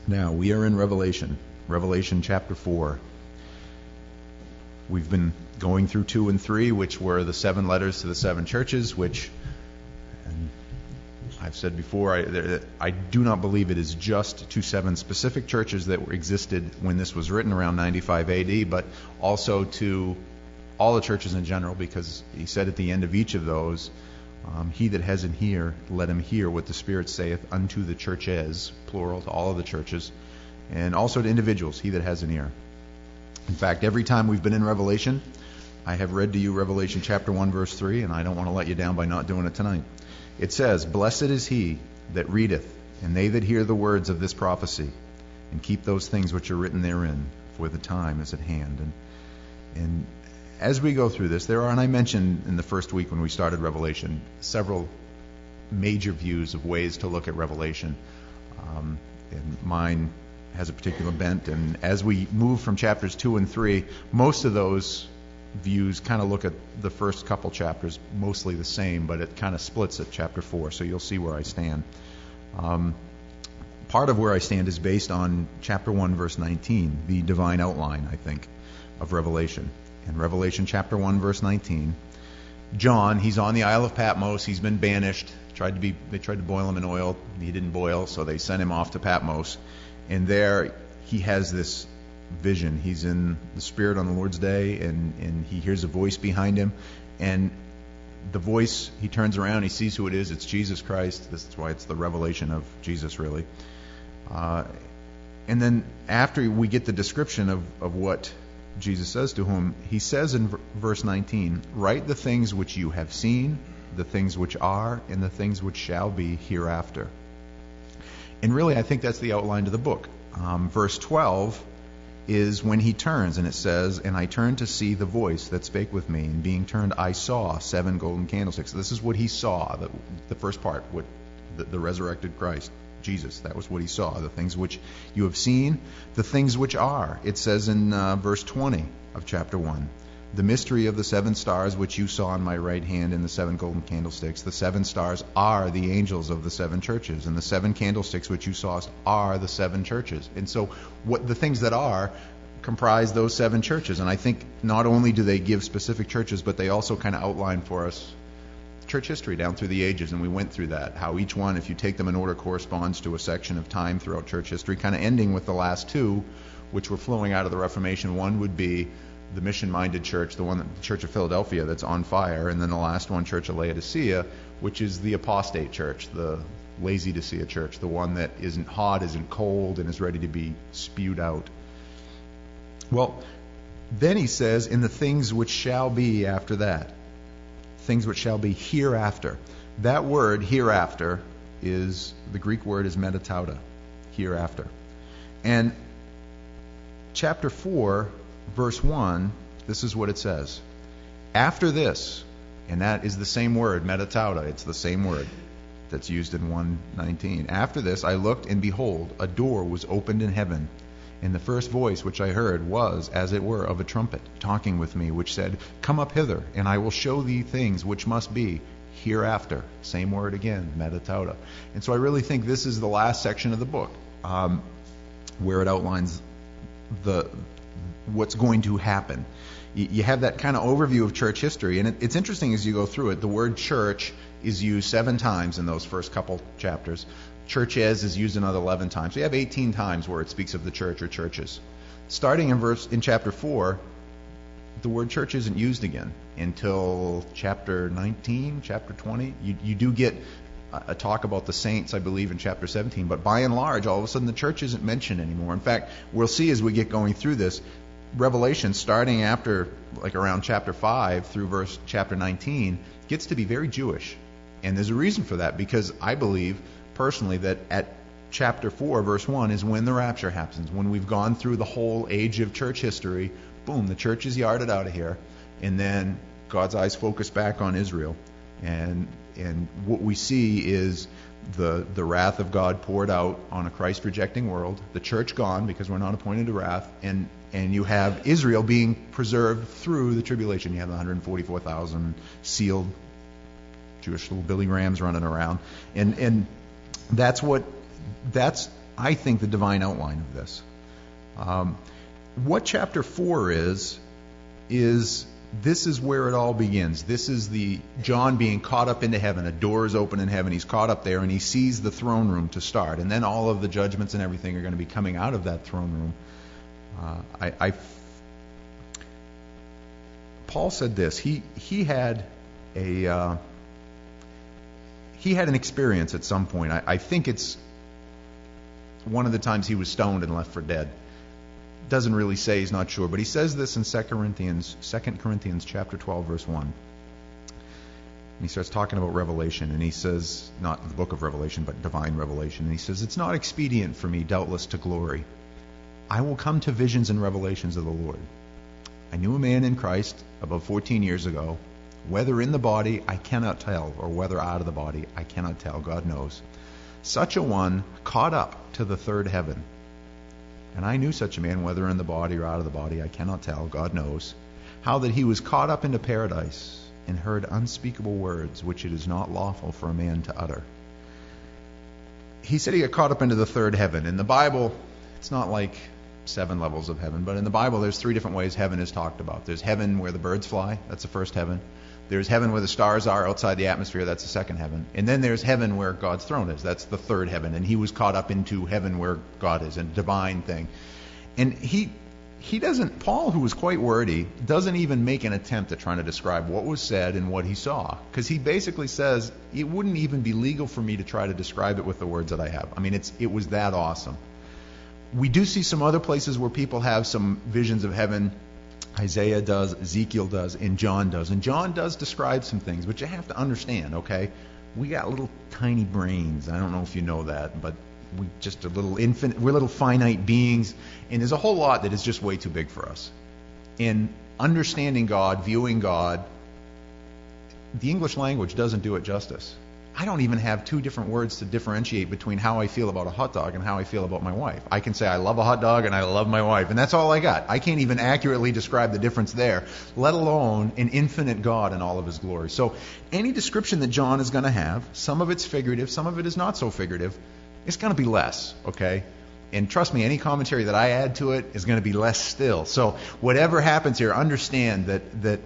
Now, we are in Revelation chapter 4. We've been going through 2 and 3, which were the 7 letters to the 7 churches, which, and I've said before, I do not believe it is just to 7 specific churches that existed when this was written around 95 AD, but also to all the churches in general, because he said at the end of each of those, he that has an ear, let him hear what the Spirit saith unto the churches, plural, to all of the churches, and also to individuals, he that has an ear. In fact, every time we've been in Revelation, I have read to you Revelation chapter 1, verse 3, and I don't want to let you down by not doing it tonight. It says, "Blessed is he that readeth, and they that hear the words of this prophecy, and keep those things which are written therein, for the time is at hand." And as we go through this, there are, and I mentioned in the first week when we started Revelation, several major views of ways to look at Revelation. And mine has a particular bent. And as we move from chapters 2 and 3, most of those views kind of look at the first couple chapters mostly the same, but it kind of splits at chapter 4, so you'll see where I stand. Part of where I stand is based on chapter 1, verse 19, the divine outline, I think, of Revelation. In Revelation chapter 1, verse 19, John, he's on the Isle of Patmos. He's been banished. They tried to boil him in oil. He didn't boil, so they sent him off to Patmos. And there he has this vision. He's in the Spirit on the Lord's day, and he hears a voice behind him. And the voice, he turns around, he sees who it is. It's Jesus Christ. This is why it's the revelation of Jesus, really. And then after we get the description of what Jesus says to him, he says in verse 19, "Write the things which you have seen, the things which are, and the things which shall be hereafter." And really, I think that's the outline to the book. Verse 12 is when he turns, and it says, "And I turned to see the voice that spake with me, and being turned, I saw 7 golden candlesticks." This is what he saw, the first part, what the resurrected Christ, Jesus. That was what he saw. The things which you have seen, the things which are. It says in verse 20 of chapter 1, "The mystery of the 7 stars which you saw in my right hand and the 7 golden candlesticks. The 7 stars are the angels of the 7 churches, and the 7 candlesticks which you saw are the 7 churches." And so what the things that are comprise those 7 churches. And I think not only do they give specific churches, but they also kind of outline for us church history down through the ages, and we went through that, how each one, if you take them in order, corresponds to a section of time throughout church history, kind of ending with the last 2, which were flowing out of the Reformation. One would be the mission-minded church, the Church of Philadelphia that's on fire, and then the last one, Church of Laodicea, which is the apostate church, the Laodicea church, the one that isn't hot, isn't cold, and is ready to be spewed out. Well, then he says, "In the things which shall be after that." Things which shall be hereafter. That word, hereafter, is, the Greek word is metatauta, hereafter. And chapter 4, verse 1, this is what it says. "After this," and that is the same word, metatauta, it's the same word that's used in 1:19. "After this I looked, and behold, a door was opened in heaven. And the first voice which I heard was, as it were, of a trumpet, talking with me, which said, Come up hither, and I will show thee things which must be hereafter." Same word again, metatauta. And so I really think this is the last section of the book, where it outlines what's going to happen. You have that kind of overview of church history, and it's interesting as you go through it. The word church is used 7 times in those first couple chapters. Churches is used another 11 times. So you have 18 times where it speaks of the church or churches. Starting in chapter 4, the word church isn't used again until chapter 19, chapter 20. You do get a talk about the saints, I believe, in chapter 17, but by and large, all of a sudden, the church isn't mentioned anymore. In fact, we'll see as we get going through this, Revelation, starting after, like around chapter 5 through chapter 19, gets to be very Jewish. And there's a reason for that, because I believe personally that at chapter 4, verse 1 is when the rapture happens. When we've gone through the whole age of church history, boom, the church is yarded out of here, and then God's eyes focus back on Israel. And what we see is the wrath of God poured out on a Christ-rejecting world, the church gone because we're not appointed to wrath, and you have Israel being preserved through the tribulation. You have the 144,000 sealed Jewish little Billy Grahams running around. And that's I think, the divine outline of this. What chapter 4 is this is where it all begins. This is the John being caught up into heaven. A door is open in heaven. He's caught up there, and he sees the throne room to start. And then all of the judgments and everything are going to be coming out of that throne room. Paul said this. He had an experience at some point. I think it's one of the times he was stoned and left for dead. Doesn't really say, he's not sure, but he says this in 2 Corinthians chapter 12, verse 1. And he starts talking about Revelation, and he says, not the book of Revelation, but divine revelation. And he says, "It's not expedient for me, doubtless, to glory. I will come to visions and revelations of the Lord. I knew a man in Christ about 14 years ago. Whether in the body, I cannot tell, or whether out of the body, I cannot tell. God knows. Such a one caught up to the third heaven. And I knew such a man, whether in the body or out of the body, I cannot tell. God knows. How that he was caught up into paradise and heard unspeakable words, which it is not lawful for a man to utter." He said he got caught up into the third heaven. In the Bible, it's not like 7 levels of heaven, but in the Bible, there's 3 different ways heaven is talked about. There's heaven where the birds fly. That's the first heaven. There's heaven where the stars are outside the atmosphere. That's the second heaven. And then there's heaven where God's throne is. That's the third heaven. And he was caught up into heaven where God is, a divine thing. And he doesn't, Paul, who was quite wordy, doesn't even make an attempt at trying to describe what was said and what he saw. Because he basically says, it wouldn't even be legal for me to try to describe it with the words that I have. I mean, it was that awesome. We do see some other places where people have some visions of heaven. Isaiah does, Ezekiel does, and John does. And John does describe some things, but you have to understand, okay? We got little tiny brains. I don't know if you know that, but we're little finite beings, and there's a whole lot that is just way too big for us. In understanding God, viewing God, the English language doesn't do it justice. I don't even have 2 different words to differentiate between how I feel about a hot dog and how I feel about my wife. I can say I love a hot dog and I love my wife, and that's all I got. I can't even accurately describe the difference there, let alone an infinite God in all of his glory. So any description that John is going to have, some of it's figurative, some of it is not so figurative, it's going to be less, okay? And trust me, any commentary that I add to it is going to be less still. So whatever happens here, understand that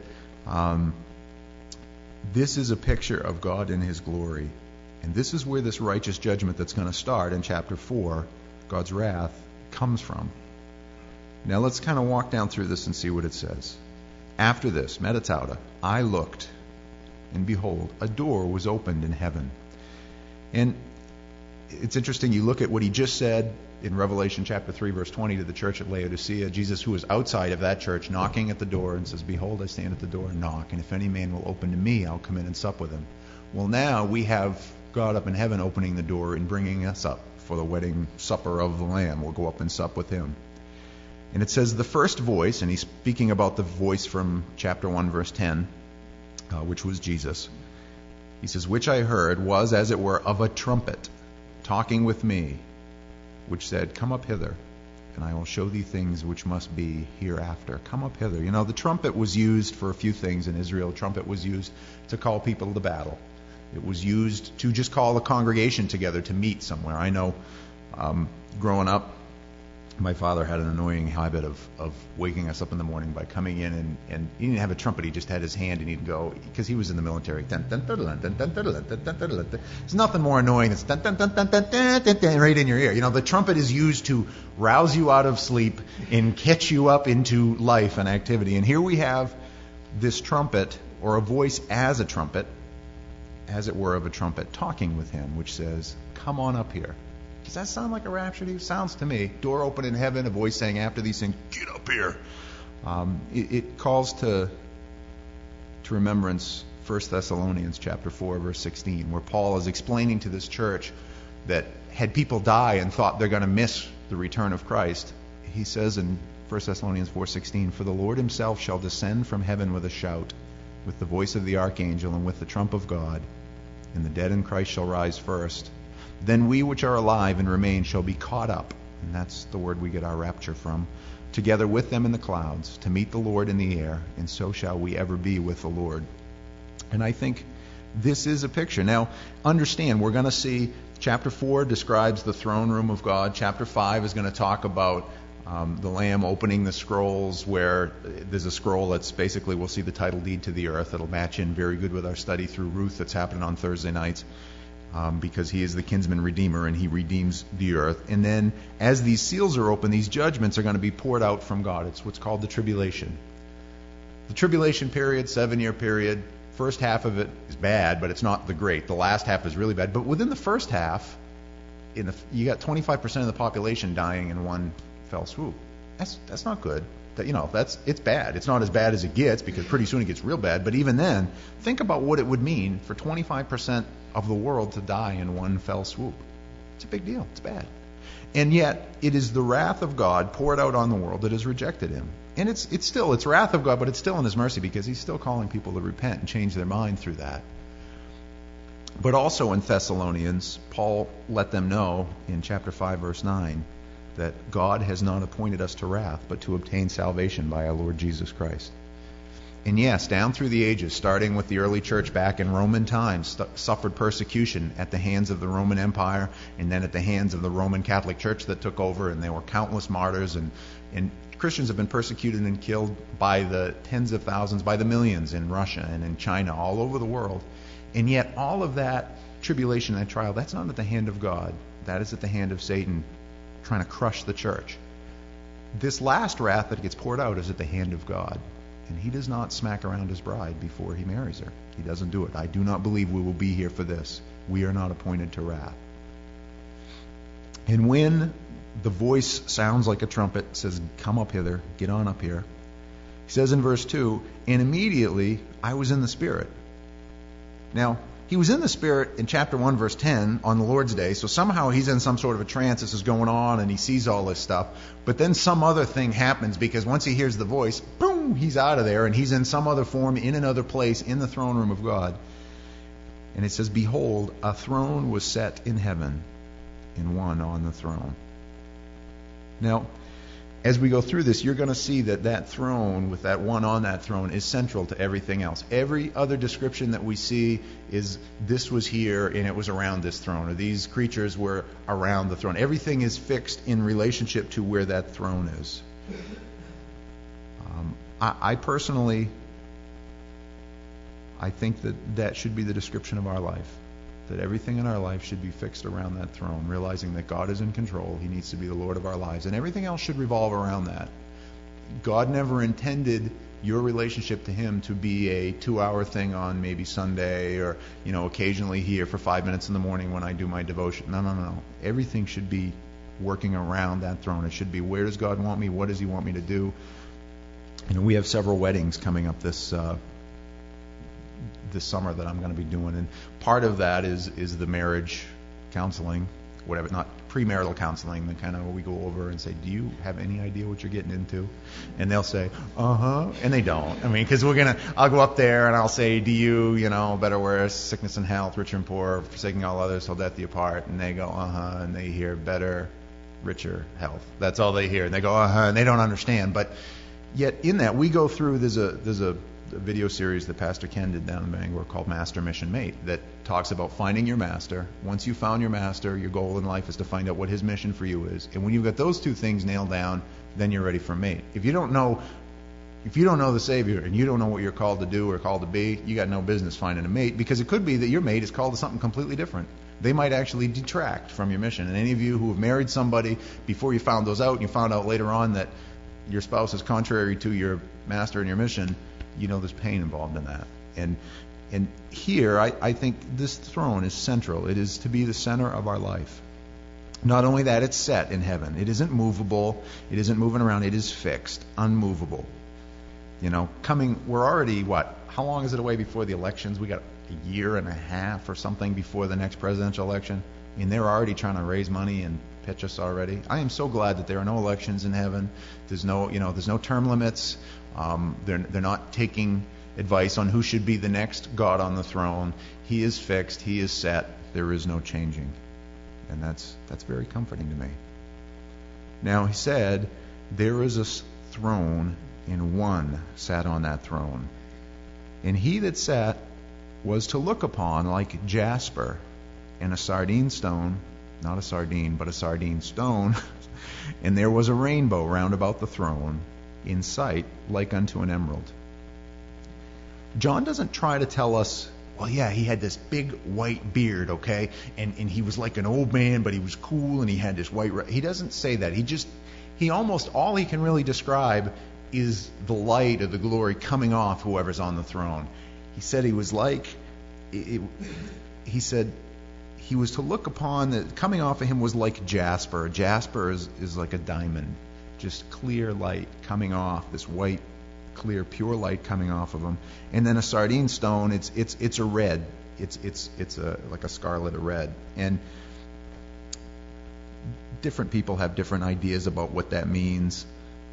this is a picture of God in his glory. And this is where this righteous judgment that's going to start in chapter 4, God's wrath, comes from. Now let's kind of walk down through this and see what it says. After this, metatauta, I looked, and behold, a door was opened in heaven. And it's interesting, you look at what he just said in Revelation chapter 3, verse 20 to the church at Laodicea, Jesus, who was outside of that church, knocking at the door, and says, "Behold, I stand at the door and knock, and if any man will open to me, I'll come in and sup with him." Well, now we have God up in heaven opening the door and bringing us up for the wedding supper of the Lamb. We'll go up and sup with him. And it says the first voice, and he's speaking about the voice from chapter 1, verse 10, which was Jesus. He says, "Which I heard was, as it were, of a trumpet, talking with me, which said, Come up hither, and I will show thee things which must be hereafter." Come up hither. You know, the trumpet was used for a few things in Israel. The trumpet was used to call people to battle. It was used to just call a congregation together to meet somewhere. I know growing up, my father had an annoying habit of waking us up in the morning by coming in, and he didn't have a trumpet. He just had his hand, and he'd go, because he was in the military. There's nothing more annoying than right in your ear. You know, the trumpet is used to rouse you out of sleep and catch you up into life and activity. And here we have this trumpet, or a voice as a trumpet, as it were of a trumpet, talking with him, which says, "Come on up here." Does that sound like a rapture to you? Sounds to me. Door open in heaven, a voice saying after these things, "Get up here." It calls to remembrance 1 Thessalonians chapter 4, verse 16, where Paul is explaining to this church that had people die and thought they're going to miss the return of Christ, he says in 1 Thessalonians 4:16, "For the Lord himself shall descend from heaven with a shout, with the voice of the archangel, and with the trump of God, and the dead in Christ shall rise first. Then we which are alive and remain shall be caught up," and that's the word we get our rapture from, "together with them in the clouds, to meet the Lord in the air, and so shall we ever be with the Lord." And I think This is a picture. Now, understand, we're going to see chapter 4 describes the throne room of God. Chapter 5 is going to talk about the Lamb opening the scrolls, where there's a scroll that's basically, we'll see the title deed to the earth. It'll match in very good with our study through Ruth that's happening on Thursday nights, because he is the kinsman redeemer and he redeems the earth. And then as these seals are open, these judgments are going to be poured out from God. It's what's called the tribulation. The tribulation period, 7-year period, first half of it is bad, but it's not the great. The last half is really bad. But within the first half, you got 25% of the population dying in one fell swoop. That's not good. It's bad. It's not as bad as it gets, because pretty soon it gets real bad. But even then, think about what it would mean for 25% of the world to die in one fell swoop. It's a big deal. It's bad. And yet, it is the wrath of God poured out on the world that has rejected him. And it's wrath of God, but it's still in his mercy, because he's still calling people to repent and change their mind through that. But also in Thessalonians, Paul let them know in chapter 5, verse 9, that God has not appointed us to wrath, but to obtain salvation by our Lord Jesus Christ. And yes, down through the ages, starting with the early church back in Roman times, suffered persecution at the hands of the Roman Empire, and then at the hands of the Roman Catholic Church that took over, and there were countless martyrs, and Christians have been persecuted and killed by the tens of thousands, by the millions in Russia and in China, all over the world. And yet all of that tribulation and that trial, that's not at the hand of God. That is at the hand of Satan, trying to crush the church. This last wrath that gets poured out is at the hand of God. And he does not smack around his bride before he marries her. He doesn't do it. I do not believe we will be here for this. We are not appointed to wrath. And when the voice sounds like a trumpet, says, "Come up hither, get on up here," he says in verse 2, "And immediately I was in the Spirit." Now, he was in the Spirit in chapter 1, verse 10 on the Lord's Day, so somehow he's in some sort of a trance. This is going on, and he sees all this stuff. But then some other thing happens, because once he hears the voice, boom, he's out of there, and he's in some other form, in another place, in the throne room of God. And it says, "Behold, a throne was set in heaven, and one on the throne." Now, as we go through this, you're going to see that that throne, with that one on that throne, is central to everything else. Every other description that we see is this was here and it was around this throne, or these creatures were around the throne. Everything is fixed in relationship to where that throne is. I personally, I think that should be the description of our life. That everything in our life should be fixed around that throne, realizing that God is in control. He needs to be the Lord of our lives, and everything else should revolve around that. God never intended your relationship to him to be a 2-hour thing on maybe Sunday, or occasionally here for 5 minutes in the morning when I do my devotion. No. Everything should be working around that throne. It should be, where does God want me? What does he want me to do? We have several weddings coming up this summer that I'm going to be doing, and part of that is the marriage counseling, whatever, not premarital counseling, the kind of where we go over and say, "Do you have any idea what you're getting into?" And they'll say, and they don't. Because I'll go up there and I'll say, "Do you, better worse, sickness and health, rich and poor, forsaking all others, till death do you part?" And they go, and they hear better, richer, health. That's all they hear, and they go, and they don't understand. But yet in that, we go through, there's a video series that Pastor Ken did down in Bangor called Master Mission Mate, that talks about finding your master. Once you found your master, your goal in life is to find out what his mission for you is. And when you've got those two things nailed down, then you're ready for mate. If you don't know the Savior, and you don't know what you're called to do or called to be, you got no business finding a mate, because it could be that your mate is called to something completely different. They might actually detract from your mission. And any of you who have married somebody before you found those out, and you found out later on that your spouse is contrary to your master and your mission, there's pain involved in that. And here, I think this throne is central. It is to be the center of our life. Not only that, it's set in heaven. It isn't movable. It isn't moving around. It is fixed, unmovable. We're already, how long is it away before the elections? We got a year and a half or something before the next presidential election. And they're already trying to raise money and pitch us already. I am so glad that there are no elections in heaven. There's no term limits. They're not taking advice on who should be the next God on the throne. He is fixed. He is set. There is no changing. And that's very comforting to me. Now, he said, there is a throne, and one sat on that throne. And he that sat was to look upon like jasper, and a sardine stone, not a sardine, but a sardine stone, and there was a rainbow round about the throne, in sight like unto an emerald. John doesn't try to tell us, well, yeah, he had this big white beard, okay, and he was like an old man, but he was cool, and he had this white... He doesn't say that. He almost, all he can really describe is the light of the glory coming off whoever's on the throne. He said he was like... He said he was to look upon, that coming off of him was like jasper. Jasper is like a diamond, just clear light coming off, this white, clear, pure light coming off of him. And then a sardine stone, it's a red. It's a like a scarlet, a red. And different people have different ideas about what that means.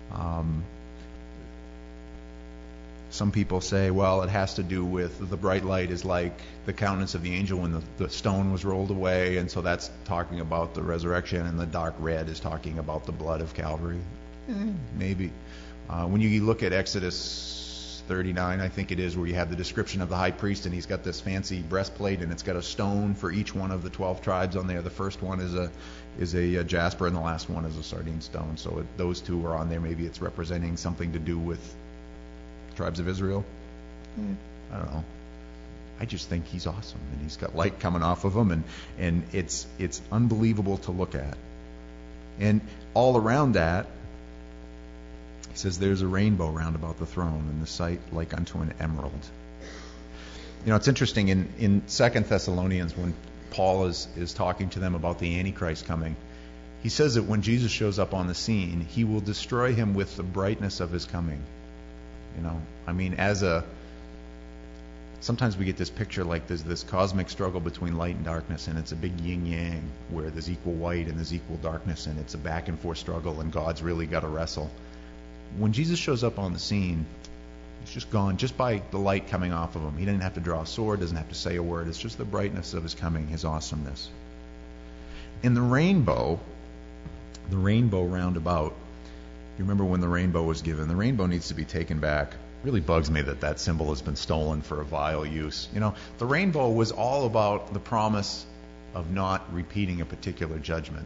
Some people say, well, it has to do with the bright light is like the countenance of the angel when the stone was rolled away, and so that's talking about the resurrection, and the dark red is talking about the blood of Calvary. Maybe. When you look at Exodus 39, I think it is, where you have the description of the high priest, and he's got this fancy breastplate, and it's got a stone for each one of the 12 tribes on there. The first one is a jasper, and the last one is a sardine stone. So those two are on there. Maybe it's representing something to do with tribes of Israel. I don't know. I just think he's awesome, and he's got light coming off of him, and it's unbelievable to look at. And all around that, he says there's a rainbow round about the throne, and the sight like unto an emerald. You know, it's interesting in 2 Thessalonians, when Paul is talking to them about the Antichrist coming, he says that when Jesus shows up on the scene, he will destroy him with the brightness of his coming. You know, I mean, sometimes we get this picture like there's this cosmic struggle between light and darkness, and it's a big yin-yang where there's equal light and there's equal darkness, and it's a back-and-forth struggle, and God's really got to wrestle. When Jesus shows up on the scene, he's just gone just by the light coming off of him. He didn't have to draw a sword, doesn't have to say a word. It's just the brightness of his coming, his awesomeness. And the rainbow round about, you remember when the rainbow was given? The rainbow needs to be taken back. It really bugs me that symbol has been stolen for a vile use. You know, the rainbow was all about the promise of not repeating a particular judgment.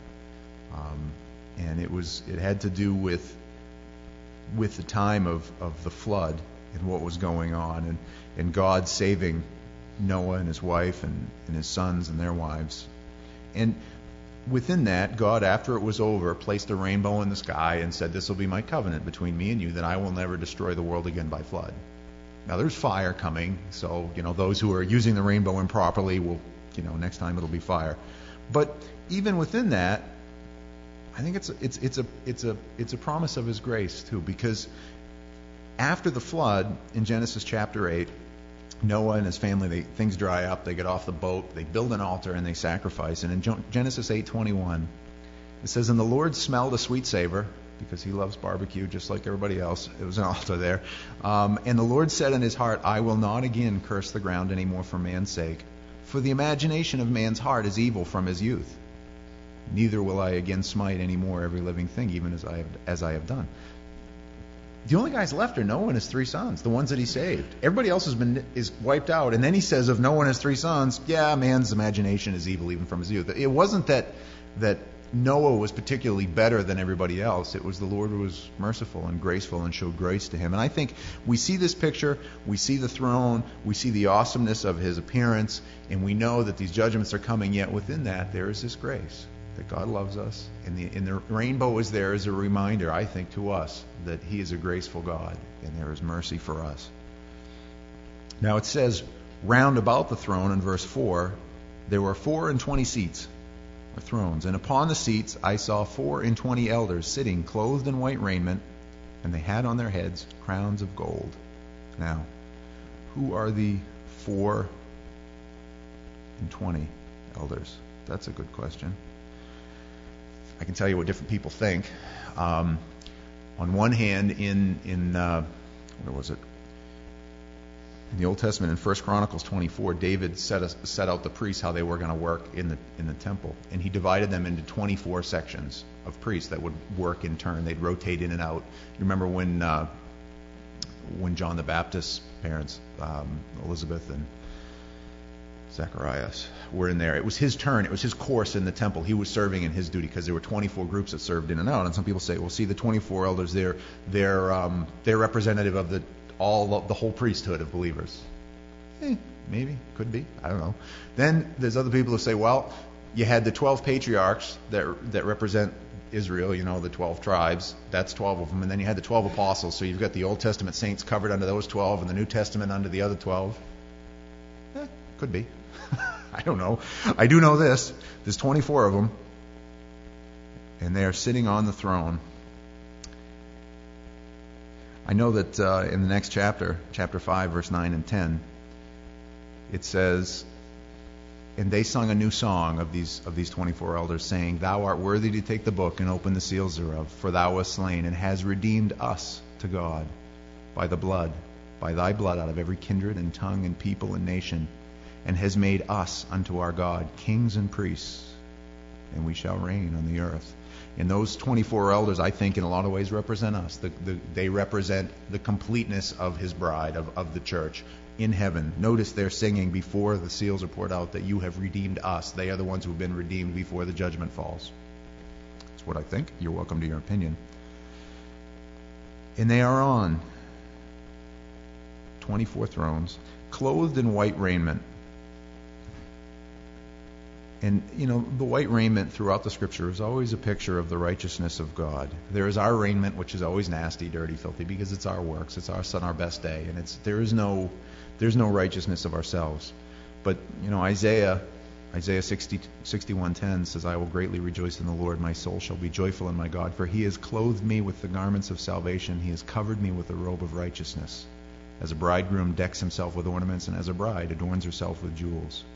And it had to do with the time of the flood and what was going on, and God saving Noah and his wife and his sons and their wives. And within that, God, after it was over, placed a rainbow in the sky and said, this will be my covenant between me and you, that I will never destroy the world again by flood. Now, there's fire coming, so, you know, those who are using the rainbow improperly will, you know, next time it'll be fire. But even within that, I think it's a promise of his grace too, because after the flood in Genesis chapter 8, Noah and his family, things dry up, they get off the boat, they build an altar, and they sacrifice. And in Genesis 8:21, it says, and the Lord smelled a sweet savor, because he loves barbecue just like everybody else. It was an altar there. And the Lord said in his heart, I will not again curse the ground anymore for man's sake, for the imagination of man's heart is evil from his youth. Neither will I again smite any more every living thing, even as I have done. The only guys left are Noah and his 3 sons, the ones that he saved. Everybody else is wiped out. And then he says of Noah and his 3 sons, yeah, man's imagination is evil even from his youth. It wasn't that Noah was particularly better than everybody else. It was the Lord who was merciful and graceful and showed grace to him. And I think we see this picture, we see the throne, we see the awesomeness of his appearance, and we know that these judgments are coming, yet within that there is this grace, that God loves us. And the rainbow is there as a reminder, I think, to us that he is a graceful God and there is mercy for us. Now it says, round about the throne in verse 4, there were 24 seats, or thrones, and upon the seats I saw 24 elders sitting, clothed in white raiment, and they had on their heads crowns of gold. Now, who are the 24 elders? That's a good question. I can tell you what different people think. On one hand, in where was it? In the Old Testament, in 1 Chronicles 24, David set out the priests how they were going to work in the temple, and he divided them into 24 sections of priests that would work in turn. They'd rotate in and out. You remember when John the Baptist's parents, Elizabeth Zacharias were in there. It was his turn. It was his course in the temple. He was serving in his duty because there were 24 groups that served in and out. And some people say, well, see, the 24 elders, they're representative of the whole priesthood of believers. Maybe, could be. I don't know. Then there's other people who say, well, you had the 12 patriarchs that represent Israel, the 12 tribes. That's 12 of them. And then you had the 12 apostles. So you've got the Old Testament saints covered under those 12 and the New Testament under the other 12. Could be. I don't know. I do know this. There's 24 of them. And they are sitting on the throne. I know that in the next chapter 5, verse 9 and 10, it says, and they sung a new song of these 24 elders, saying, Thou art worthy to take the book and open the seals thereof, for thou wast slain, and hast redeemed us to God by thy blood out of every kindred and tongue and people and nation, and has made us unto our God kings and priests, and we shall reign on the earth. And those 24 elders, I think, in a lot of ways represent us. They represent the completeness of his bride, of the church in heaven. Notice they're singing before the seals are poured out that you have redeemed us. They are the ones who have been redeemed before the judgment falls. That's what I think. You're welcome to your opinion. And they are on 24 thrones, clothed in white raiment. And, the white raiment throughout the Scripture is always a picture of the righteousness of God. There is our raiment, which is always nasty, dirty, filthy, because it's our works. It's on our best day. And there's no righteousness of ourselves. But, Isaiah 61:10 says, I will greatly rejoice in the Lord. My soul shall be joyful in my God. For he has clothed me with the garments of salvation. He has covered me with a robe of righteousness. As a bridegroom decks himself with ornaments, and as a bride adorns herself with jewels.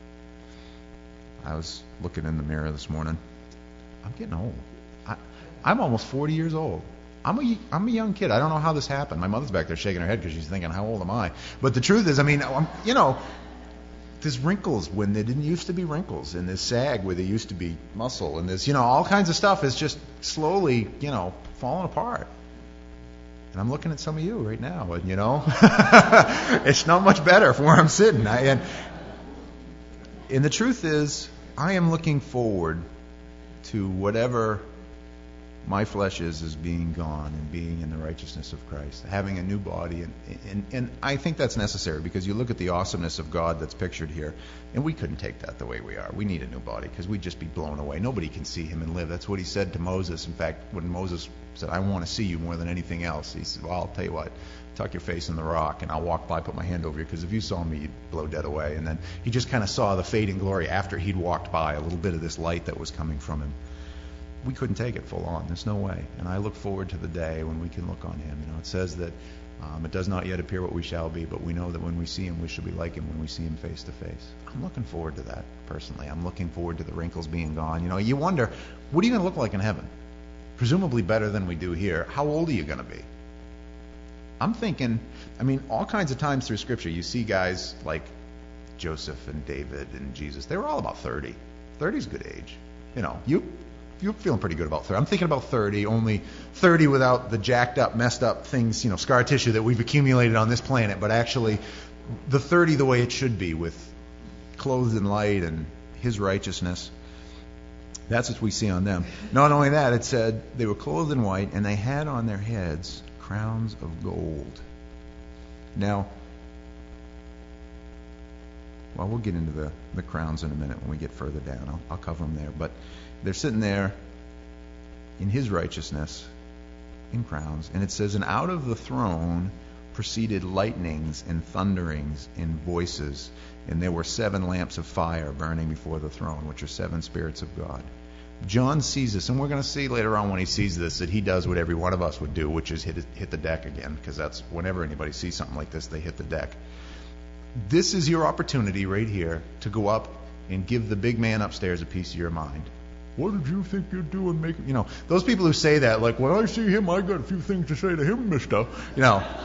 I was looking in the mirror this morning. I'm getting old. I'm almost 40 years old. I'm a young kid. I don't know how this happened. My mother's back there shaking her head because she's thinking, how old am I? But the truth is, there's wrinkles when there didn't used to be wrinkles, and there's sag where there used to be muscle, and there's, all kinds of stuff is just slowly, falling apart. And I'm looking at some of you right now, and, it's not much better from where I'm sitting. And the truth is, I am looking forward to whatever my flesh is being gone and being in the righteousness of Christ, having a new body. And I think that's necessary because you look at the awesomeness of God that's pictured here, and we couldn't take that the way we are. We need a new body because we'd just be blown away. Nobody can see him and live. That's what he said to Moses. In fact, when Moses said, I want to see you more than anything else, he said, well, I'll tell you what, tuck your face in the rock, and I'll walk by, put my hand over you, because if you saw me, you'd blow dead away. And then he just kind of saw the fading glory after he'd walked by, a little bit of this light that was coming from him. We couldn't take it full on. There's no way. And I look forward to the day when we can look on him. It says that it does not yet appear what we shall be, but we know that when we see him, we shall be like him when we see him face to face. I'm looking forward to that, personally. I'm looking forward to the wrinkles being gone. You wonder, what are you going to look like in heaven? Presumably better than we do here. How old are you going to be? I'm thinking, all kinds of times through Scripture, you see guys like Joseph and David and Jesus. They were all about 30. 30 is a good age. You're feeling pretty good about 30. I'm thinking about 30, only 30 without the jacked up, messed up things, scar tissue that we've accumulated on this planet, but actually the 30 the way it should be, with clothed in light and his righteousness. That's what we see on them. Not only that, it said they were clothed in white, and they had on their heads crowns of gold. Now, we'll get into the crowns in a minute when we get further down. I'll cover them there. But they're sitting there in his righteousness in crowns. And it says, and out of the throne proceeded lightnings and thunderings and voices. And there were 7 lamps of fire burning before the throne, which are 7 spirits of God. John sees this, and we're going to see later on when he sees this that he does what every one of us would do, which is hit the deck again, because that's whenever anybody sees something like this, they hit the deck. This is your opportunity right here to go up and give the big man upstairs a piece of your mind. What did you think you're doing? Those people who say that, like, when I see him, I got a few things to say to him, mister.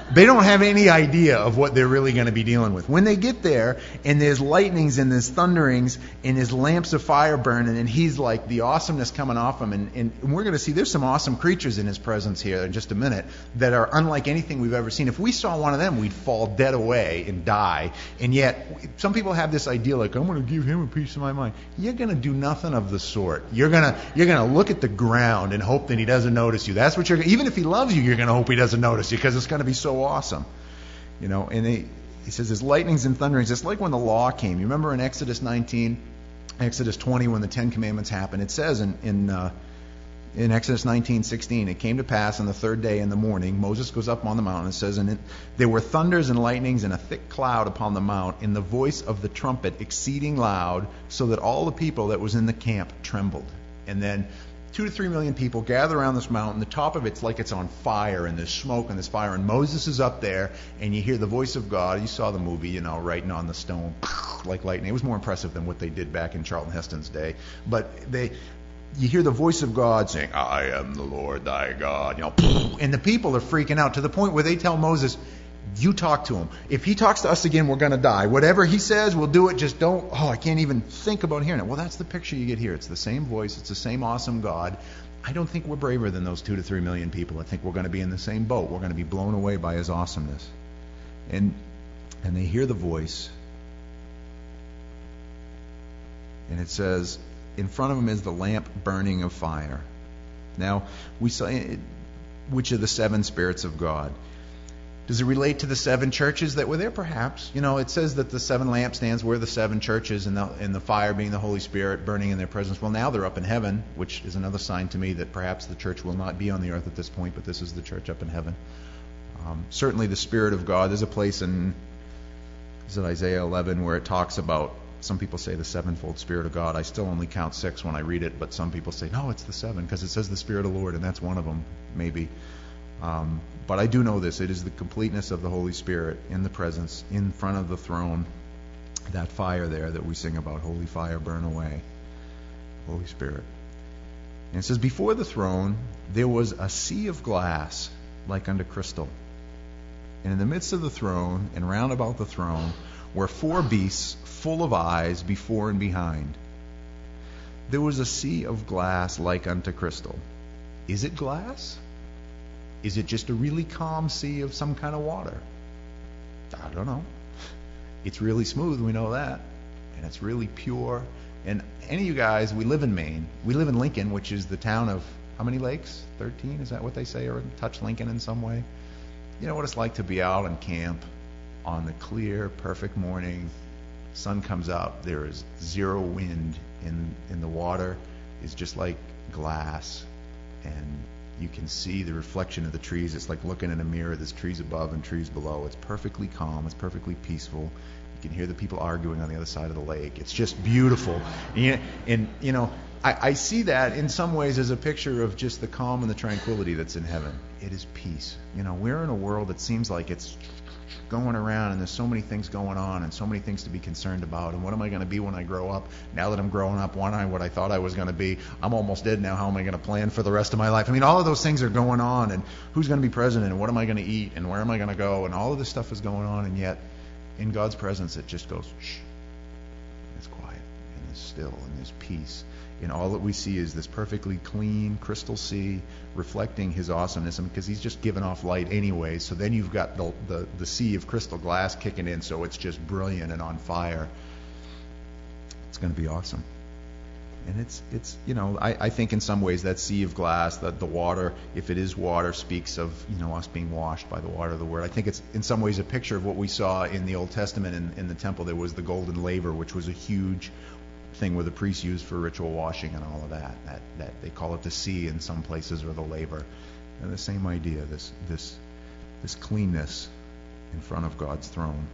They don't have any idea of what they're really going to be dealing with. When they get there, and there's lightnings and there's thunderings and there's lamps of fire burning, and he's like the awesomeness coming off him, and we're going to see there's some awesome creatures in his presence here in just a minute that are unlike anything we've ever seen. If we saw one of them, we'd fall dead away and die. And yet, some people have this idea like, I'm going to give him a piece of my mind. You're going to do nothing of the sort. You're going to look at the ground and hope that he doesn't notice you. That's what even if he loves you, you're going to hope he doesn't notice you, because it's going to be so awesome. And he says there's lightnings and thunderings. It's like when the law came. You remember in Exodus 19, Exodus 20, when the Ten Commandments happened, it says in Exodus 19:16, it came to pass on the third day in the morning, Moses goes up on the mountain, it says, and there were thunders and lightnings and a thick cloud upon the mount, and the voice of the trumpet exceeding loud, so that all the people that was in the camp trembled. And then 2 to 3 million people gather around this mountain. The top of it's like it's on fire, and there's smoke and there's fire. And Moses is up there, and you hear the voice of God. You saw the movie, writing on the stone like lightning. It was more impressive than what they did back in Charlton Heston's day. But you hear the voice of God saying, I am the Lord thy God. And the people are freaking out to the point where they tell Moses, you talk to him. If he talks to us again, we're going to die. Whatever he says, we'll do it. Just don't, I can't even think about hearing it. Well, that's the picture you get here. It's the same voice. It's the same awesome God. I don't think we're braver than those 2 to 3 million people. I think we're going to be in the same boat. We're going to be blown away by his awesomeness. And they hear the voice. And it says, in front of him is the lamp burning of fire. Now, we saw which of the 7 spirits of God. Does it relate to the 7 churches that were there? Perhaps. It says that the 7 lampstands were the 7 churches, and the fire being the Holy Spirit burning in their presence. Well, now they're up in heaven, which is another sign to me that perhaps the church will not be on the earth at this point, but this is the church up in heaven. Certainly the Spirit of God. There's a place in Isaiah 11 where it talks about, some people say the 7-fold Spirit of God. I still only count 6 when I read it, but some people say, no, it's the 7, because it says the Spirit of the Lord, and that's one of them, maybe. But I do know this. It is the completeness of the Holy Spirit in the presence, in front of the throne, that fire there that we sing about, holy fire, burn away. Holy Spirit. And it says, before the throne there was a sea of glass like unto crystal. And in the midst of the throne and round about the throne were 4 beasts full of eyes before and behind. There was a sea of glass like unto crystal. Is it glass? Is it just a really calm sea of some kind of water? I don't know. It's really smooth, we know that. And it's really pure. And any of you guys, we live in Maine. We live in Lincoln, which is the town of, how many lakes? 13? Is that what they say? Or touch Lincoln in some way? You know what it's like to be out on camp on the clear, perfect morning. Sun comes up. There is 0 wind in the water. It's just like glass. And you can see the reflection of the trees. It's like looking in a mirror. There's trees above and trees below. It's perfectly calm. It's perfectly peaceful. You can hear the people arguing on the other side of the lake. It's just beautiful. And I see that in some ways as a picture of just the calm and the tranquility that's in heaven. It is peace. We're in a world that seems like it's going around, and there's so many things going on and so many things to be concerned about. And what am I going to be when I grow up? Now that I'm growing up, what I thought I was going to be. I'm almost dead now. How am I going to plan for the rest of my life? All of those things are going on, and who's going to be president, and what am I going to eat, and where am I going to go, and all of this stuff is going on, and yet in God's presence it just goes shh. It's quiet, and it's still, and there's peace. And all that we see is this perfectly clean crystal sea reflecting his awesomeness, because he's just given off light anyway. So then you've got the sea of crystal glass kicking in, so it's just brilliant and on fire. It's going to be awesome. And it's I think in some ways that sea of glass, that the water, if it is water, speaks of us being washed by the water of the Word. I think it's in some ways a picture of what we saw in the Old Testament in the temple. There was the golden laver, which was a huge thing where the priests used for ritual washing and all of that they call it the sea in some places, or the laver. And the same idea, this cleanness in front of God's throne.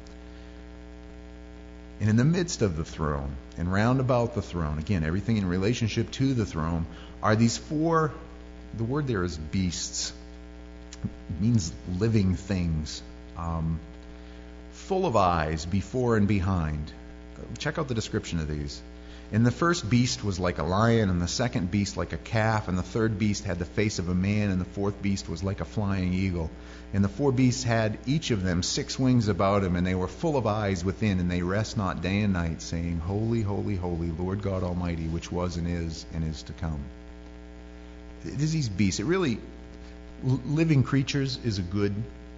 And in the midst of the throne and round about the throne, again, everything in relationship to the throne, are these 4, the word there is beasts. It means living things, full of eyes before and behind. Check out the description of these. And the first beast was like a lion, and the second beast like a calf, and the third beast had the face of a man, and the fourth beast was like a flying eagle. And the four beasts had each of them 6 wings about him, and they were full of eyes within, and they rest not day and night, saying, Holy, holy, holy, Lord God Almighty, which was and is to come. It is these beasts. It really, living creatures is a good...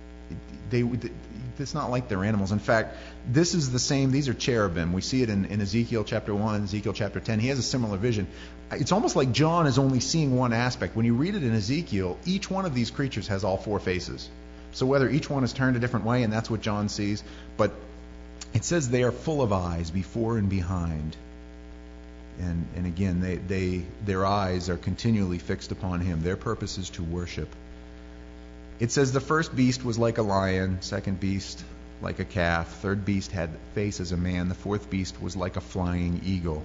It's not like they're animals. In fact, this is the same. These are cherubim. We see it in Ezekiel chapter 1, Ezekiel chapter 10. He has a similar vision. It's almost like John is only seeing one aspect. When you read it in Ezekiel, each one of these creatures has all 4 faces. So whether each one is turned a different way, and that's what John sees, but it says they are full of eyes before and behind. And again, their eyes are continually fixed upon him. Their purpose is to worship. It says the first beast was like a lion, second beast like a calf, third beast had the face as a man, the fourth beast was like a flying eagle.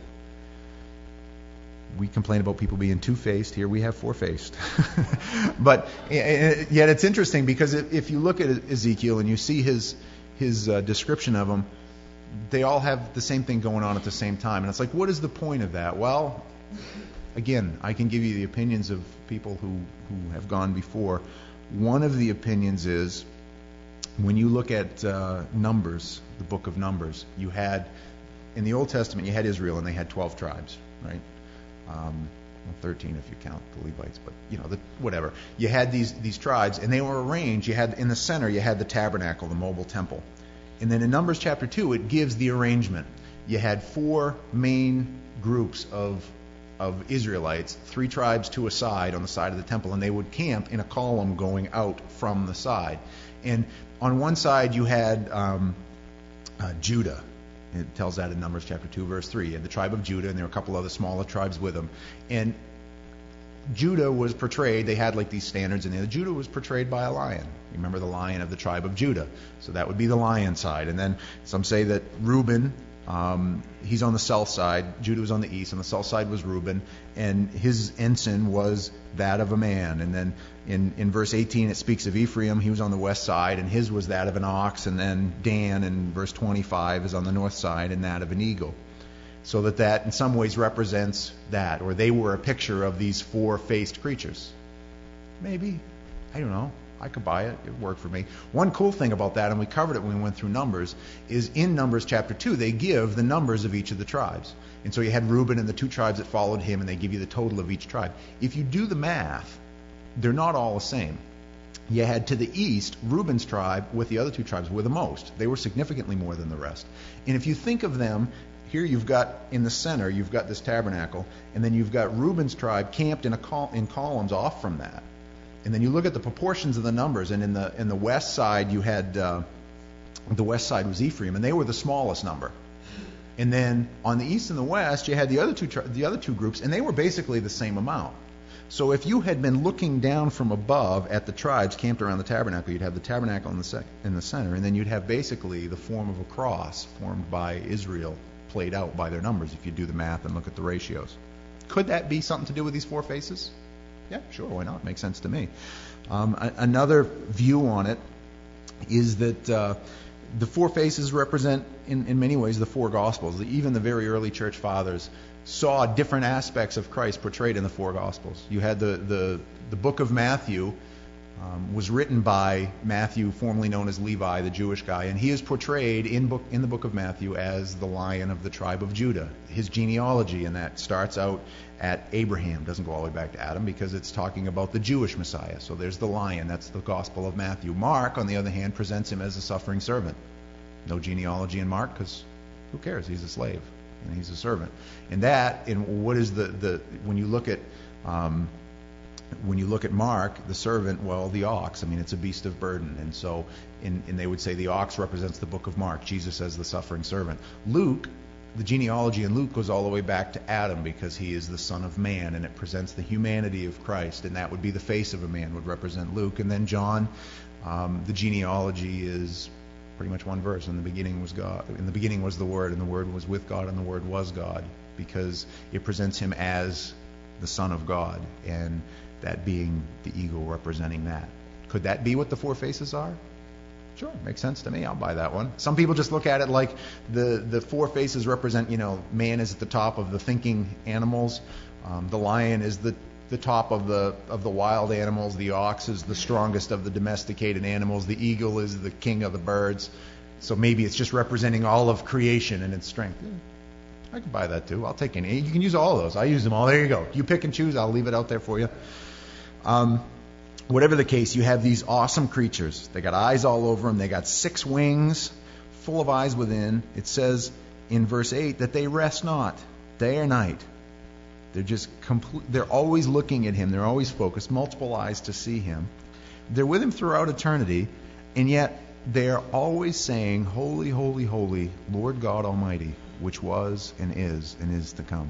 We complain about people being two-faced. Here we have four-faced. But yet it's interesting because if you look at Ezekiel and you see his description of them, they all have the same thing going on at the same time. And it's like, what is the point of that? Well, again, I can give you the opinions of people who have gone before. One of the opinions is, when you look at Numbers, the book of Numbers, you had, in the Old Testament, you had Israel, and they had 12 tribes, right? 13 if you count the Levites, but whatever. You had these tribes, and they were arranged. You had in the center, you had the tabernacle, the mobile temple, and then in Numbers chapter 2, it gives the arrangement. You had 4 main groups of Israelites, 3 tribes to a side on the side of the temple, and they would camp in a column going out from the side. And on one side you had Judah. It tells that in Numbers chapter 2, verse 3. You had the tribe of Judah, and there were a couple other smaller tribes with them. And Judah was portrayed, they had like these standards in there. Judah was portrayed by a lion. Remember the lion of the tribe of Judah. So that would be the lion side. And then some say that Reuben, he's on the south side. Judah was on the east. On the south side was Reuben, and his ensign was that of a man. And then in verse 18 it speaks of Ephraim. He was on the west side, and his was that of an ox. And then Dan in verse 25 is on the north side, and that of an eagle. So that in some ways represents that, or they were a picture of these 4-faced creatures. Maybe. I don't know. I could buy it. It worked for me. One cool thing about that, and we covered it when we went through Numbers, is in Numbers chapter 2, they give the numbers of each of the tribes. And so you had Reuben and the 2 tribes that followed him, and they give you the total of each tribe. If you do the math, they're not all the same. You had to the east, Reuben's tribe with the other 2 tribes were the most. They were significantly more than the rest. And if you think of them, here you've got in the center, you've got this tabernacle, and then you've got Reuben's tribe camped in columns off from that. And then you look at the proportions of the numbers, and in the west side you had the west side was Ephraim, and they were the smallest number. And then on the east and the west you had the other two groups, and they were basically the same amount. So if you had been looking down from above at the tribes camped around the tabernacle, you'd have the tabernacle in the center, and then you'd have basically the form of a cross formed by Israel, played out by their numbers if you do the math and look at the ratios. Could that be something to do with these 4 faces? Yeah, sure, why not? Makes sense to me. Another view on it is that the 4 faces represent, in many ways, the 4 Gospels. Even the very early church fathers saw different aspects of Christ portrayed in the 4 Gospels. You had the book of Matthew was written by Matthew, formerly known as Levi, the Jewish guy, and he is portrayed in the book of Matthew as the lion of the tribe of Judah. His genealogy, and that starts out at Abraham, doesn't go all the way back to Adam, because it's talking about the Jewish Messiah. So there's the lion, that's the Gospel of Matthew. Mark, on the other hand, presents him as a suffering servant. No genealogy in Mark, because who cares? He's a slave, and he's a servant. And what is when you look at Mark, the servant, well, the ox, it's a beast of burden. And so, and they would say the ox represents the book of Mark, Jesus as the suffering servant. Luke, the genealogy in Luke goes all the way back to Adam, because he is the son of man, and it presents the humanity of Christ, and that would be the face of a man, would represent Luke. And then John, the genealogy is pretty much one verse. In the beginning was God. In the beginning was the Word, and the Word was with God, and the Word was God, because it presents him as the Son of God, and that being the eagle representing that. Could that be what the 4 faces are? Sure, makes sense to me. I'll buy that one. Some people just look at it like the four faces represent, man is at the top of the thinking animals. The lion is the top of the wild animals. The ox is the strongest of the domesticated animals. The eagle is the king of the birds. So maybe it's just representing all of creation and its strength. I can buy that too. I'll take any. You can use all of those. I use them all. There you go. You pick and choose. I'll leave it out there for you. Whatever the case, you have these awesome creatures. They got eyes all over them. They got 6 wings, full of eyes within. It says in verse 8 that they rest not day or night. They're just they're always looking at him. They're always focused. Multiple eyes to see him. They're with him throughout eternity, and yet they're always saying, "Holy, holy, holy, Lord God Almighty, which was and is to come."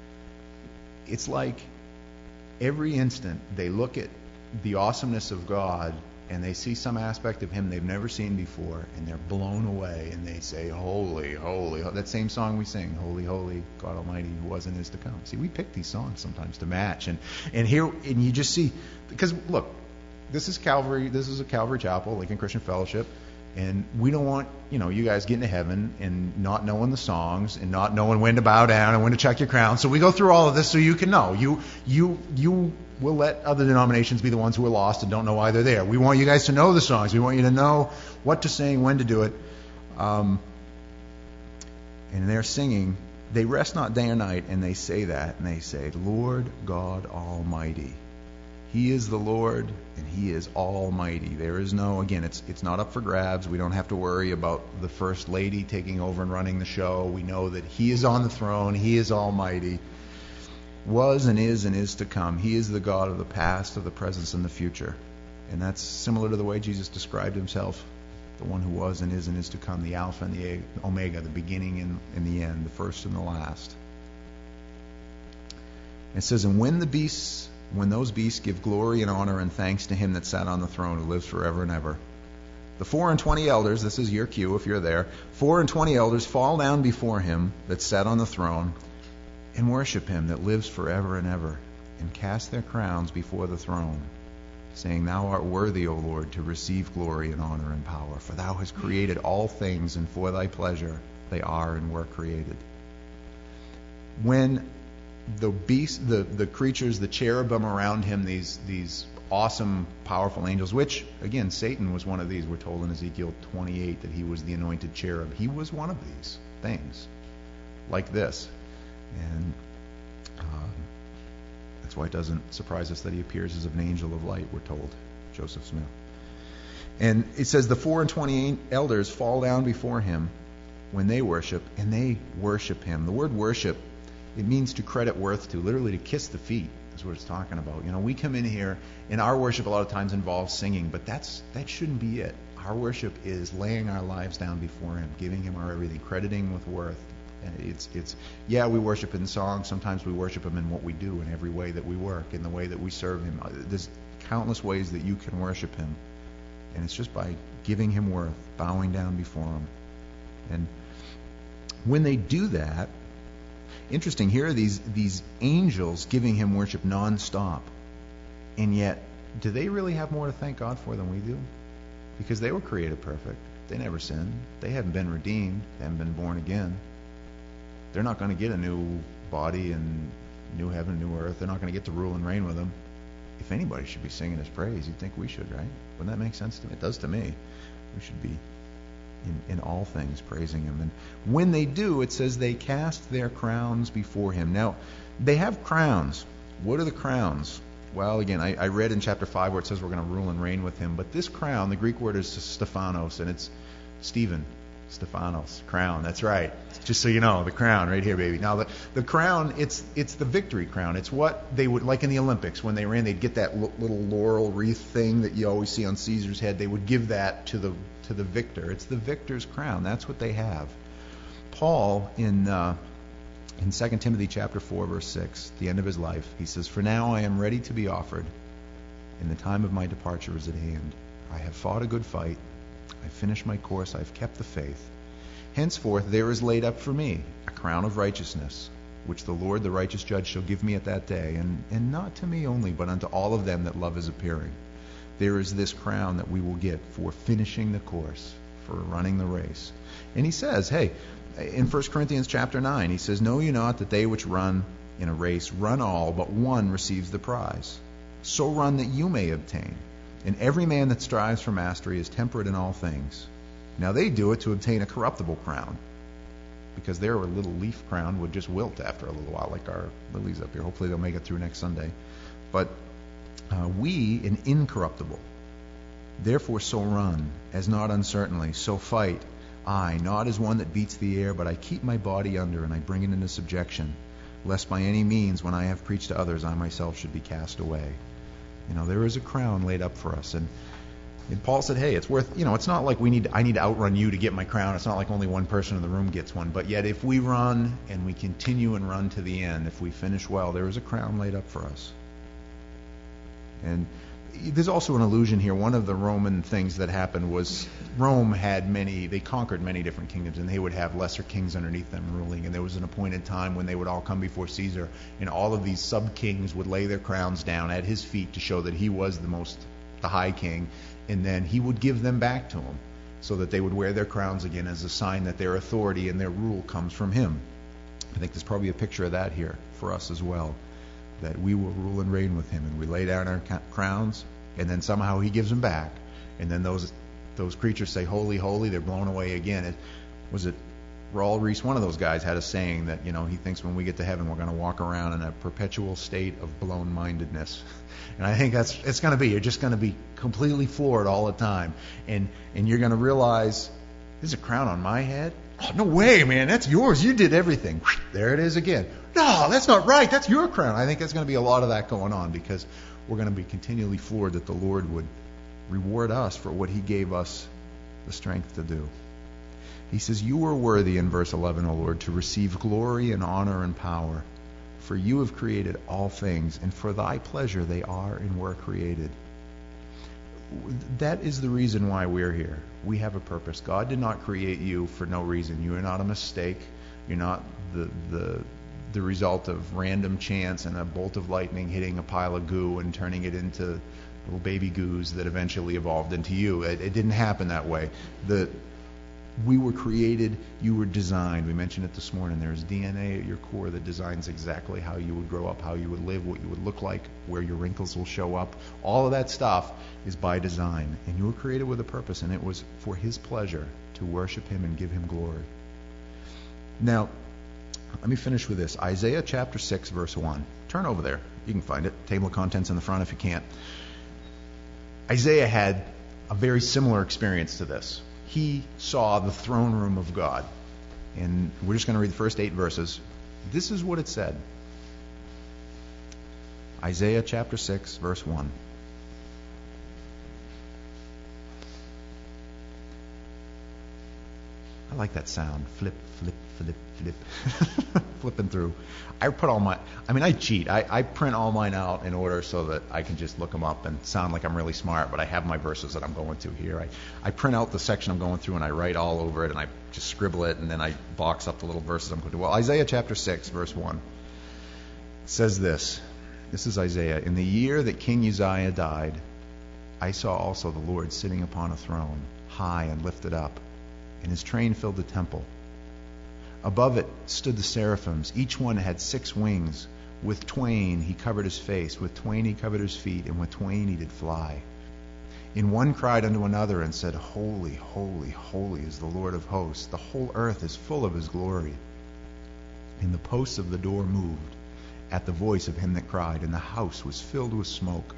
It's like every instant they look at the awesomeness of God and they see some aspect of him they've never seen before, and they're blown away, and they say, "Holy, holy." That same song we sing, "Holy, holy, God Almighty, who was and is to come." See, we pick these songs sometimes to match, and you just see, because look, this is Calvary. This is a Calvary Chapel, Lincoln Christian Fellowship. And we don't want, you guys getting to heaven and not knowing the songs and not knowing when to bow down and when to check your crown. So we go through all of this so you can know. You will let other denominations be the ones who are lost and don't know why they're there. We want you guys to know the songs. We want you to know what to sing, when to do it. And they're singing, they rest not day or night, and they say that, and they say, "Lord God Almighty." He is the Lord, and He is almighty. There is no, again, it's not up for grabs. We don't have to worry about the First Lady taking over and running the show. We know that He is on the throne. He is almighty. Was and is to come. He is the God of the past, of the present, and the future. And that's similar to the way Jesus described Himself, the one who was and is to come, the Alpha and the Omega, the beginning and the end, the first and the last. It says, "And when those beasts give glory and honor and thanks to him that sat on the throne, who lives forever and ever. The 24 elders," this is your cue if you're there, 24 elders fall down before him that sat on the throne and worship him that lives forever and ever, and cast their crowns before the throne, saying, "Thou art worthy, O Lord, to receive glory and honor and power, for thou hast created all things, and for thy pleasure they are and were created." When the beast, the creatures, the cherubim around him, these awesome, powerful angels, which, again, Satan was one of these. We're told in Ezekiel 28 that he was the anointed cherub. He was one of these things, like this. And that's why it doesn't surprise us that he appears as an angel of light, we're told, Joseph Smith. And it says the 24 elders fall down before him when they worship, and they worship him. The word worship, it means to credit worth to, literally to kiss the feet. That's what it's talking about. We come in here, and our worship a lot of times involves singing, but that shouldn't be it. Our worship is laying our lives down before Him, giving Him our everything, crediting with worth. And we worship in song. Sometimes we worship Him in what we do, in every way that we work, in the way that we serve Him. There's countless ways that you can worship Him, and it's just by giving Him worth, bowing down before Him. And when they do that, interesting, here are these angels giving Him worship nonstop. And yet, do they really have more to thank God for than we do? Because they were created perfect. They never sinned. They haven't been redeemed. They haven't been born again. They're not going to get a new body and new heaven, new earth. They're not going to get to rule and reign with Him. If anybody should be singing His praise, you'd think we should, right? Wouldn't that make sense to me? It does to me. We should be in all things praising Him. And when they do, it says they cast their crowns before Him. Now, they have crowns. What are the crowns? Well, again, I read in chapter 5 where it says we're going to rule and reign with Him. But this crown, the Greek word is Stephanos, and it's Stephen. Stephanos, crown, that's right. Just so you know, the crown right here, baby. Now, the crown, it's the victory crown. It's what they would, like in the Olympics, when they ran, they'd get that little laurel wreath thing that you always see on Caesar's head. They would give that to the victor. It's the victor's crown. That's what they have. Paul, in 2 Timothy chapter 4, verse 6, the end of his life, he says, "For now I am ready to be offered, and the time of my departure is at hand. I have fought a good fight. I have finished my course. I have kept the faith. Henceforth there is laid up for me a crown of righteousness, which the Lord, the righteous judge, shall give me at that day, and not to me only, but unto all of them that love His appearing." there is this crown that we will get for finishing the course, for running the race. And he says, hey, in 1 Corinthians chapter 9, he says, know you not that they which run in a race run all, but one receives the prize? So run that you may obtain. And every man that strives for mastery is temperate in all things. Now they do it to obtain a corruptible crown, because their little leaf crown would just wilt after a little while, like our lilies up here. Hopefully they'll make it through next Sunday. But we an incorruptible. Therefore so run, as not uncertainly, so fight. I, not as one that beats the air, but I keep my body under, and I bring it into subjection, lest by any means, when I have preached to others, I myself should be cast away. There is a crown laid up for us. And Paul said, hey, it's worth, it's not like I need to outrun you to get my crown. It's not like only one person in the room gets one. But yet if we run and we continue and run to the end, if we finish well, there is a crown laid up for us. And there's also an allusion here. One of the Roman things that happened was Rome they conquered many different kingdoms, and they would have lesser kings underneath them ruling. And there was an appointed time when they would all come before Caesar, and all of these sub-kings would lay their crowns down at his feet to show that he was the high king, and then he would give them back to him so that they would wear their crowns again as a sign that their authority and their rule comes from him. I think there's probably a picture of that here for us as well, that we will rule and reign with him, and we lay down our crowns, and then somehow he gives them back, and then those creatures say, holy, holy, they're blown away again. Raul Reese, one of those guys, had a saying that, he thinks when we get to heaven we're going to walk around in a perpetual state of blown-mindedness. And I think it's going to be. You're just going to be completely floored all the time. And you're going to realize, there's a crown on my head? Oh, no way, man. That's yours. You did everything. There it is again. No, that's not right. That's your crown. I think there's going to be a lot of that going on, because we're going to be continually floored that the Lord would reward us for what he gave us the strength to do. He says, you are worthy, in verse 11, O Lord, to receive glory and honor and power. For you have created all things, and for thy pleasure they are and were created. That is the reason why we're here. We have a purpose. God did not create you for no reason. You are not a mistake. You're not the result of random chance and a bolt of lightning hitting a pile of goo and turning it into little baby goos that eventually evolved into you. It didn't happen that way. We were created, you were designed. We mentioned it this morning. There's DNA at your core that designs exactly how you would grow up, how you would live, what you would look like, where your wrinkles will show up. All of that stuff is by design. And you were created with a purpose, and it was for his pleasure to worship him and give him glory. Now, let me finish with this. Isaiah chapter 6, verse 1. Turn over there. You can find it. Table of contents in the front if you can't. Isaiah had a very similar experience to this. He saw the throne room of God. And we're just going to read the first 8 verses. This is what it said. Isaiah chapter 6, verse 1. I like that sound. Flip, flip, flip, flip. Flipping through. I cheat. I print all mine out in order so that I can just look them up and sound like I'm really smart, but I have my verses that I'm going to here. I print out the section I'm going through, and I write all over it, and I just scribble it, and then I box up the little verses I'm going to. Well, Isaiah chapter 6, verse 1 says this. This is Isaiah. In the year that King Uzziah died, I saw also the Lord sitting upon a throne, high and lifted up, and his train filled the temple. Above it stood the seraphims. Each one had 6 wings. With twain he covered his face, with twain he covered his feet, and with twain he did fly. And one cried unto another and said, Holy, holy, holy is the Lord of hosts. The whole earth is full of his glory. And the posts of the door moved at the voice of him that cried, and the house was filled with smoke.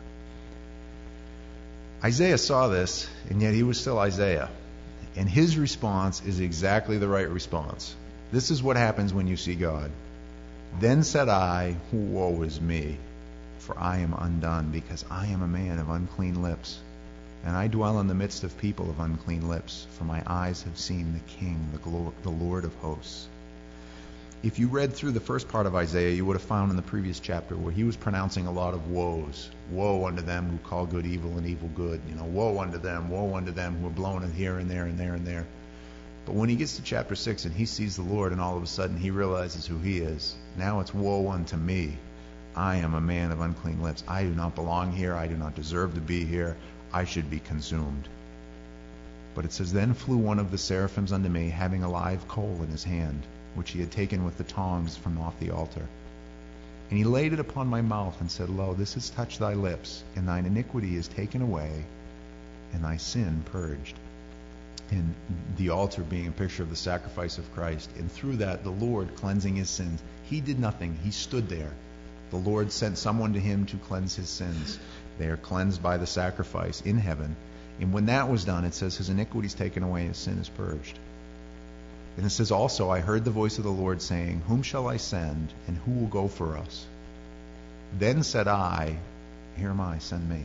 Isaiah saw this, and yet he was still Isaiah. And his response is exactly the right response. This is what happens when you see God. Then said I, woe is me, for I am undone, because I am a man of unclean lips, and I dwell in the midst of people of unclean lips, for my eyes have seen the King, the Lord of hosts. If you read through the first part of Isaiah, you would have found in the previous chapter where he was pronouncing a lot of woes. Woe unto them who call good evil and evil good. Woe unto them who are blown in here and there and there and there. But when he gets to chapter 6 and he sees the Lord, and all of a sudden he realizes who he is, now it's woe unto me. I am a man of unclean lips. I do not belong here. I do not deserve to be here. I should be consumed. But it says, then flew one of the seraphims unto me, having a live coal in his hand, which he had taken with the tongs from off the altar. And he laid it upon my mouth, and said, Lo, this has touched thy lips, and thine iniquity is taken away, and thy sin purged. And the altar being a picture of the sacrifice of Christ. And through that, the Lord cleansing his sins. He did nothing. He stood there. The Lord sent someone to him to cleanse his sins. They are cleansed by the sacrifice in heaven. And when that was done, it says his iniquity is taken away, his sin is purged. And it says also, I heard the voice of the Lord saying, Whom shall I send, and who will go for us? Then said I, Here am I, send me.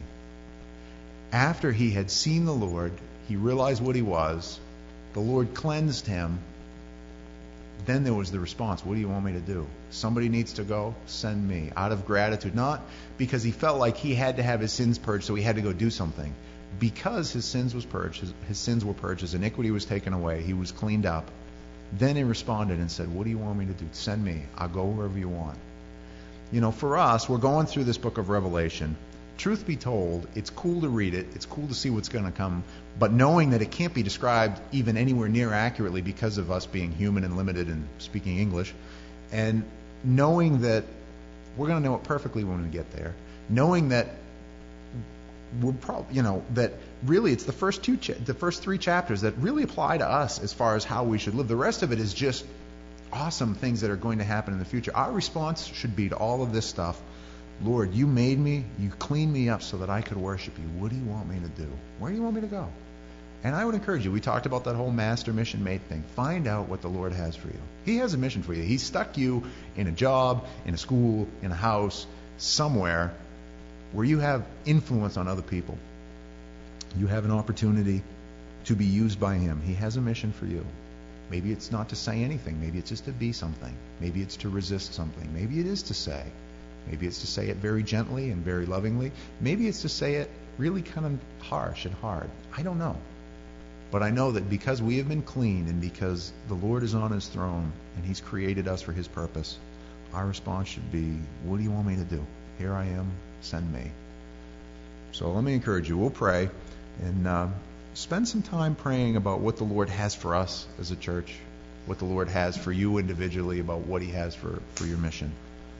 After he had seen the Lord, he realized what he was. The Lord cleansed him. Then there was the response, what do you want me to do? Somebody needs to go? Send me. Out of gratitude. Not because he felt like he had to have his sins purged, so he had to go do something. Because his sins was purged, his sins were purged, his iniquity was taken away, he was cleaned up. Then he responded and said, what do you want me to do? Send me. I'll go wherever you want. You know, for us, we're going through this book of Revelation. Truth be told, it's cool to read it. It's cool to see what's going to come. But knowing that it can't be described even anywhere near accurately because of us being human and limited and speaking English, and knowing that we're going to know it perfectly when we get there, knowing that we're probably, that really it's the first three chapters that really apply to us as far as how we should live. The rest of it is just awesome things that are going to happen in the future. Our response should be to all of this stuff, Lord, you made me, you cleaned me up so that I could worship you. What do you want me to do? Where do you want me to go? And I would encourage you, we talked about that whole master mission mate thing. Find out what the Lord has for you. He has a mission for you. He stuck you in a job, in a school, in a house, somewhere where you have influence on other people. You have an opportunity to be used by him. He has a mission for you. Maybe it's not to say anything. Maybe it's just to be something. Maybe it's to resist something. Maybe it is to say. Maybe it's to say it very gently and very lovingly. Maybe it's to say it really kind of harsh and hard. I don't know. But I know that because we have been clean and because the Lord is on his throne and he's created us for his purpose, our response should be, what do you want me to do? Here I am, send me. So let me encourage you. We'll pray and spend some time praying about what the Lord has for us as a church, what the Lord has for you individually, about what he has for your mission.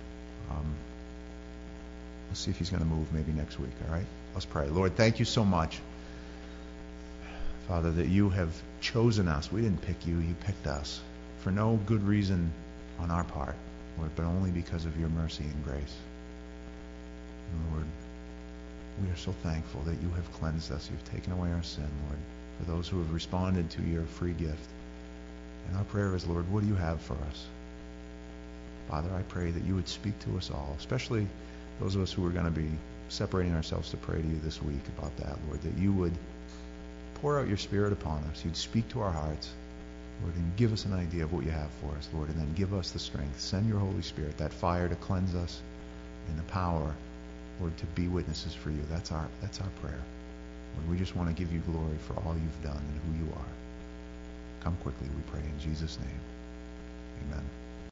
Let's see if he's going to move maybe next week, all right? Let's pray. Lord, thank you so much, Father, that you have chosen us. We didn't pick you, you picked us for no good reason on our part, Lord, but only because of your mercy and grace. And Lord, we are so thankful that you have cleansed us. You've taken away our sin, Lord, for those who have responded to your free gift. And our prayer is, Lord, what do you have for us? Father, I pray that you would speak to us all, especially those of us who are going to be separating ourselves to pray to you this week about that, Lord, that you would pour out your Spirit upon us. You'd speak to our hearts, Lord, and give us an idea of what you have for us, Lord, and then give us the strength. Send your Holy Spirit, that fire to cleanse us, and the power, Lord, to be witnesses for you. That's our prayer. Lord, we just want to give you glory for all you've done and who you are. Come quickly, we pray in Jesus' name. Amen.